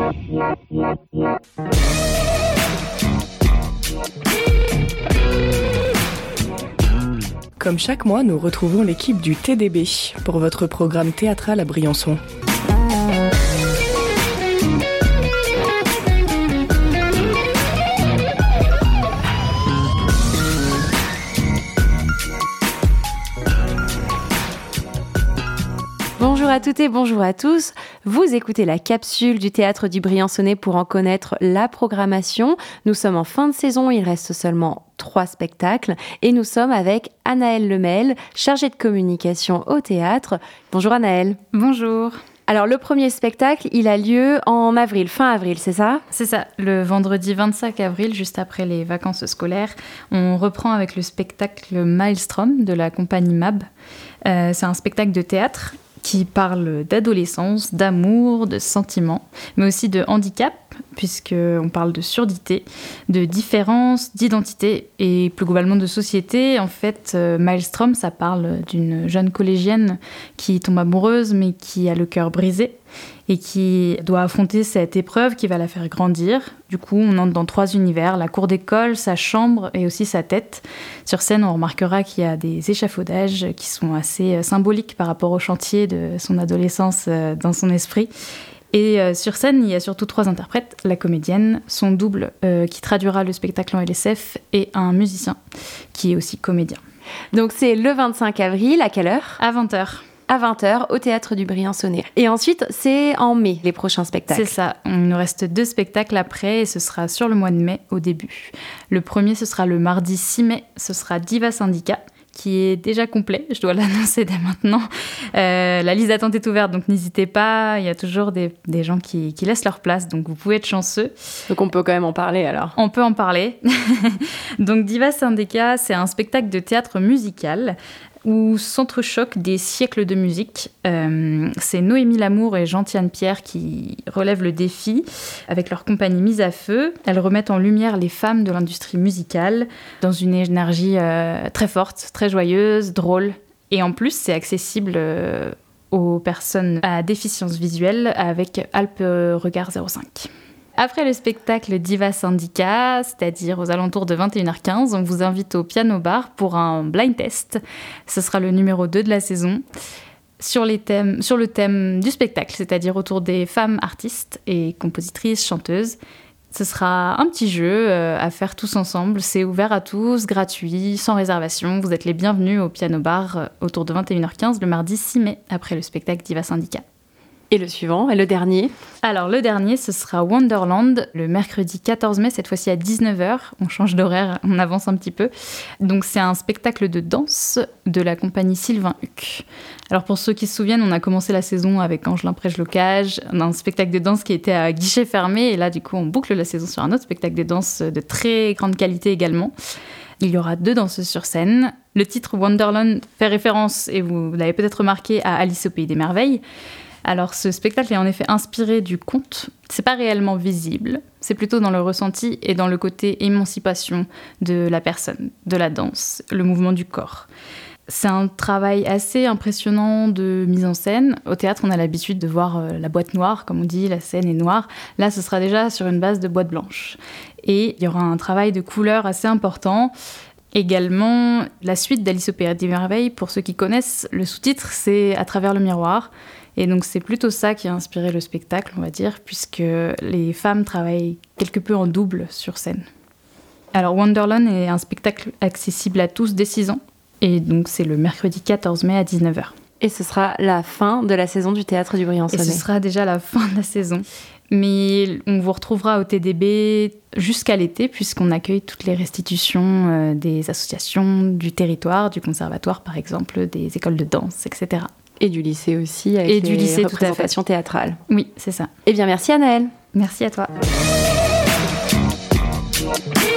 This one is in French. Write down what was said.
Comme chaque mois, nous retrouvons l'équipe du TDB pour votre programme théâtral à Briançon. Bonjour à toutes et bonjour à tous. Vous écoutez la capsule du Théâtre du Briançonnais pour en connaître la programmation. Nous sommes en fin de saison, il reste seulement 3 spectacles et nous sommes avec Anaëlle Lemel, chargée de communication au théâtre. Bonjour Anaëlle. Bonjour. Alors le premier spectacle, il a lieu en avril, fin avril, c'est ça ? C'est ça, le vendredi 25 avril, juste après les vacances scolaires, on reprend avec le spectacle Maelstrom de la compagnie MAB. C'est un spectacle de théâtre qui parle d'adolescence, d'amour, de sentiments, mais aussi de handicap, puisqu'on parle de surdité, de différence, d'identité et plus globalement de société. En fait, Maelstrom, ça parle d'une jeune collégienne qui tombe amoureuse, mais qui a le cœur brisé et qui doit affronter cette épreuve qui va la faire grandir. Du coup, on entre dans 3 univers, la cour d'école, sa chambre et aussi sa tête. Sur scène, on remarquera qu'il y a des échafaudages qui sont assez symboliques par rapport au chantier de son adolescence dans son esprit. Et sur scène, il y a surtout 3 interprètes, la comédienne, son double qui traduira le spectacle en LSF et un musicien qui est aussi comédien. Donc c'est le 25 avril, à quelle heure ? À 20h. À 20h au Théâtre du Briançonnais. Et ensuite, c'est en mai, les prochains spectacles. C'est ça. Il nous reste 2 spectacles après et ce sera sur le mois de mai au début. Le premier, ce sera le mardi 6 mai. Ce sera Diva Syndicat, qui est déjà complet. Je dois l'annoncer dès maintenant. La liste d'attente est ouverte, donc n'hésitez pas. Il y a toujours des gens qui laissent leur place, donc vous pouvez être chanceux. Donc on peut quand même en parler alors. On peut en parler. Donc Diva Syndicat, c'est un spectacle de théâtre musical où s'entrechoquent des siècles de musique. C'est Noémie Lamour et Gentiane Pierre qui relèvent le défi avec leur compagnie Mise à Feu. Elles remettent en lumière les femmes de l'industrie musicale dans une énergie très forte, très joyeuse, drôle. Et en plus, c'est accessible aux personnes à déficience visuelle avec Alpes Regard 05. Après le spectacle Diva Syndicat, c'est-à-dire aux alentours de 21h15, on vous invite au Piano Bar pour un blind test. Ce sera le numéro 2 de la saison. Sur le thème du spectacle, c'est-à-dire autour des femmes artistes et compositrices, chanteuses. Ce sera un petit jeu à faire tous ensemble. C'est ouvert à tous, gratuit, sans réservation. Vous êtes les bienvenus au Piano Bar autour de 21h15 le mardi 6 mai, après le spectacle Diva Syndicat. Et le suivant, et le dernier ? Alors, le dernier, ce sera Wonderland, le mercredi 14 mai, cette fois-ci à 19h. On change d'horaire, on avance un petit peu. Donc, c'est un spectacle de danse de la compagnie Sylvain Huc. Alors, pour ceux qui se souviennent, on a commencé la saison avec Angelin Prège-Locage, un spectacle de danse qui était à guichet fermé. Et là, du coup, on boucle la saison sur un autre spectacle de danse de très grande qualité également. Il y aura 2 danseuses sur scène. Le titre Wonderland fait référence, et vous l'avez peut-être remarqué, à Alice au Pays des Merveilles. Alors, ce spectacle est en effet inspiré du conte. C'est pas réellement visible, c'est plutôt dans le ressenti et dans le côté émancipation de la personne, de la danse, le mouvement du corps. C'est un travail assez impressionnant de mise en scène. Au théâtre, on a l'habitude de voir la boîte noire, comme on dit, la scène est noire. Là, ce sera déjà sur une base de boîte blanche. Et il y aura un travail de couleur assez important. Également, la suite d'Alice au Pays des Merveilles, pour ceux qui connaissent, le sous-titre, c'est À travers le miroir. Et donc, c'est plutôt ça qui a inspiré le spectacle, on va dire, puisque les femmes travaillent quelque peu en double sur scène. Alors, Wonderland est un spectacle accessible à tous dès 6 ans. Et donc, c'est le mercredi 14 mai à 19h. Et ce sera la fin de la saison du Théâtre du Briançonnais. Et ce sera déjà la fin de la saison. Mais on vous retrouvera au TDB jusqu'à l'été, puisqu'on accueille toutes les restitutions des associations du territoire, du conservatoire, par exemple, des écoles de danse, etc. Et du lycée aussi, avec les représentations théâtrales. Oui, c'est ça. Eh bien, merci Anaëlle. Merci à toi.